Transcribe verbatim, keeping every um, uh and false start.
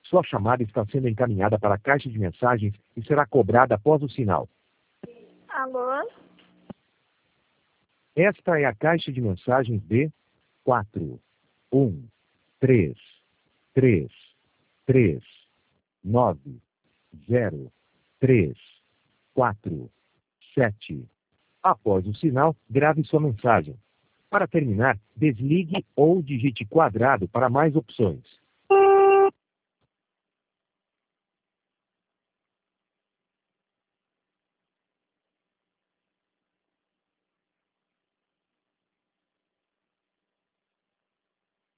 Sua chamada está sendo encaminhada para a caixa de mensagens e será cobrada após o sinal. Alô? Esta é a caixa de mensagens de quatro, um, três, três, três, nove, zero, três, quatro, sete. Após o sinal, grave sua mensagem. Para terminar, desligue ou digite quadrado para mais opções.